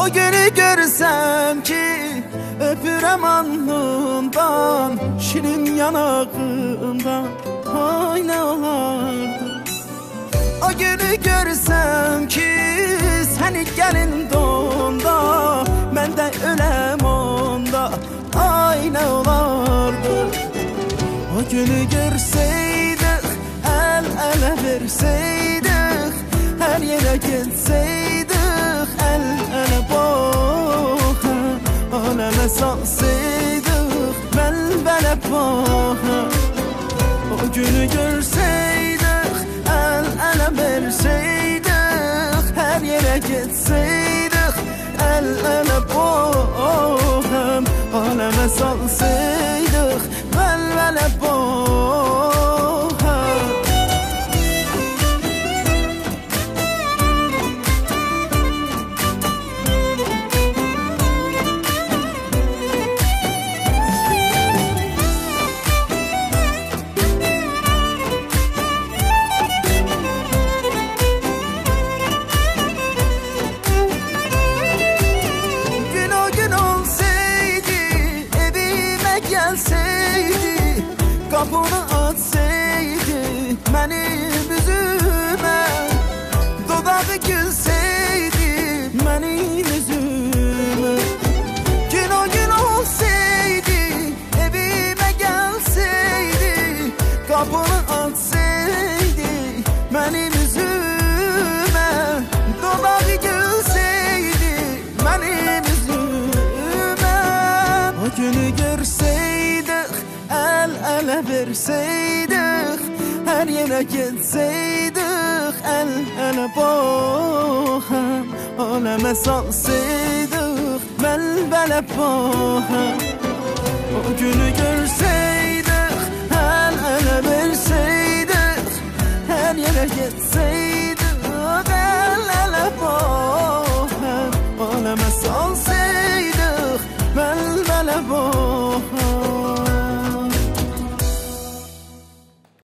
O günü görsem ki öpürəm alnından, şirin yanağından, ay ne olardı. O günü görsem ki seni gelin donda, mən də öləm onda, ay ne olardı. O günü görseydik, el ele verseydik, her yere gelseydik, el ele baxa, aleme salsaydık, belbele baxa. O günü görseydik, el ele verseydik, her yere gelseydik, el ele baxa, aleme salsaydık, belbele baxa. Kapını atsaydı benim üzüme, dodağı gülseydi benim yüzüme. Gün o gün olsaydı, evime gelseydi, kapını atsaydı benim yüzüme, dodağı gülseydi benim yüzüme. O günü görseydik, el ele verseydik, her yere gelseydik, el ele baxa, aleme salsaydık, belbele baxa. O günü görseydik,